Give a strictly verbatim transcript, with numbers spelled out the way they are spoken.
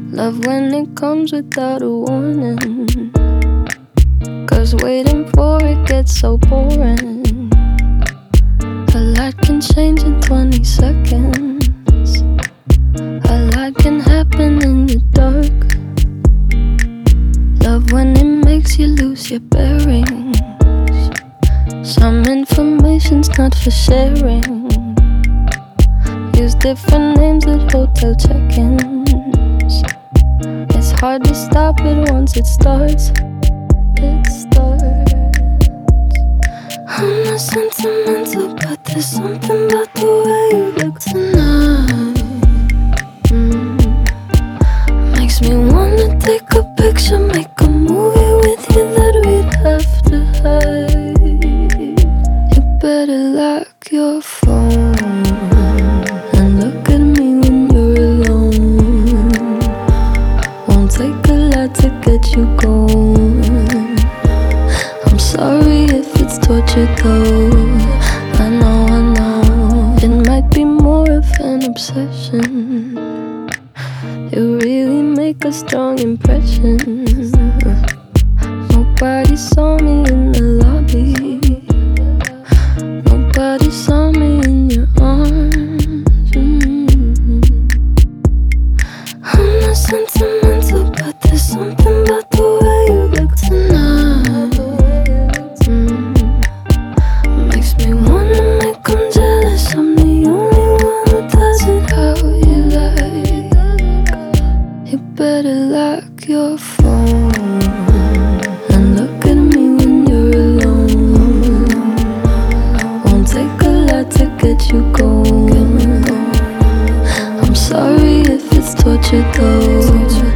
Love when it comes without a warning, 'cause waiting for it gets so boring. A lot can change in twenty seconds. A lot can happen in the dark. Love when it makes you lose your bearings. Some information's not for sharing. Use different names at hotel check-ins. It's hard to stop it once it starts. It starts. I'm not sentimental, but there's something about the way you look tonight. mm. Makes me wanna take a picture, make a movie with you that we'd have to hide. You better lock your phone and look at me when you're alone. Won't take a lot to get you going. I'm sorry if it's torture though. I know, I know. It might be more of an obsession. You really make a strong impression. Nobody saw me in the lobby. Nobody saw me in your arms. mm. I'm not sentimental, but there's something about the way you look tonight. mm. Makes me wanna make 'em jealous. I'm the only one who does it how you like. You better lock your phone and look at me when you're alone. Won't take a lot to get you going. I'm sorry if it's torture though.